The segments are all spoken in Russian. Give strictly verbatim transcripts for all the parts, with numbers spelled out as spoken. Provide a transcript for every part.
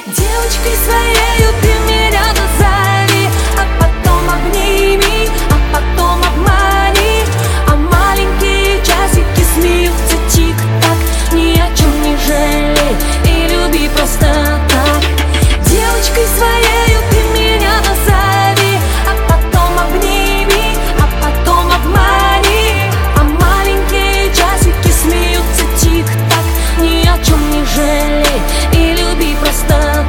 Девочкой своею ты меня назови, а потом обними, а потом обмани. А маленькие часики смеются тик-так. Ни о чем не жалей и люби просто так. Девочкой своею ты меня назови, а потом обними, а потом обмани. А маленькие часики смеются тик-так. Ни о чем не жалей и люби просто так.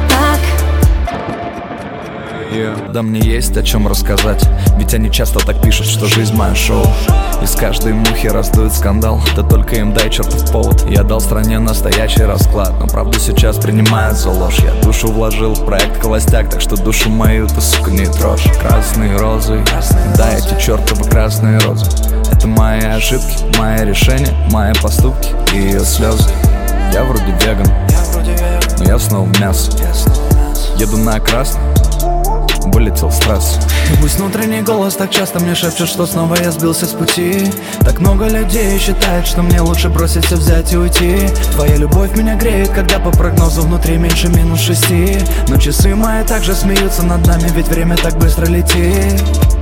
Yeah. Да, мне есть о чем рассказать, ведь они часто так пишут, что жизнь моя шоу. Из каждой мухи раздует скандал, да только им дай чертов повод. Я дал стране настоящий расклад, но правду сейчас принимают за ложь. Я душу вложил в проект «Холостяк», так что душу мою ты, сука, не трожь. Красные розы, да, эти чертовы красные розы. Это мои ошибки, мои решения, мои поступки и ее слезы. Я вроде веган, но я снова в мясо. Еду на красный, вылетел с трассы. И пусть внутренний голос так часто мне шепчет, что снова я сбился с пути. Так много людей считает, что мне лучше бросить все, взять и уйти. Твоя любовь меня греет, когда по прогнозу внутри меньше минус шести. Но часы мои также смеются над нами, ведь время так быстро летит.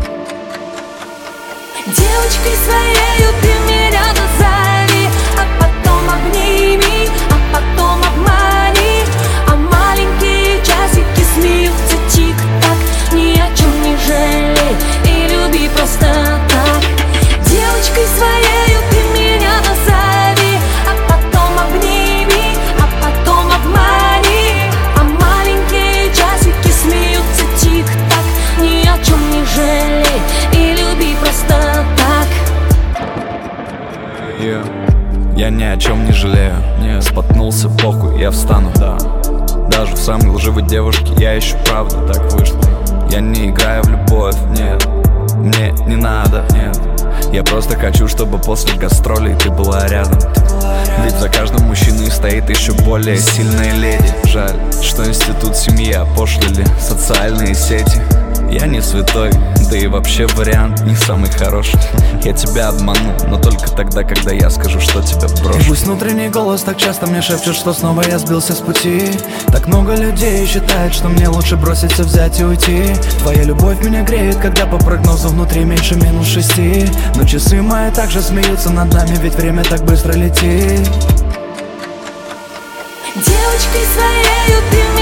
Девочкой своею ты меня назови, а потом обними, а потом обмани. А маленькие часики смеются тик-так. Ни о чем не жалей и люби просто так. Девочкой своею ты меня назови, а потом обними, а потом обмани. А маленькие часики смеются тик-так. Ни о чем не жалей и люби просто так. Yeah. Я ни о чем не жалею, не споткнулся, похуй, я встану, да. Даже в самой лживой девушке я ищу правду, так вышло. Я не играю в любовь, нет, мне не надо, нет. Я просто хочу, чтобы после гастролей ты была рядом. Ведь за каждым мужчиной стоит еще более сильная леди. Жаль, что институт семьи опошлили социальные сети. Я не святой, да и вообще вариант не самый хороший. Я тебя обману, но только тогда, когда я скажу, что тебя брошу. И пусть внутренний голос так часто мне шепчет, что снова я сбился с пути. Так много людей считает, что мне лучше бросить все, взять и уйти. Твоя любовь меня греет, когда по прогнозу внутри меньше минус шести. Но часы мои также смеются над нами, ведь время так быстро летит. Девочкой своею ты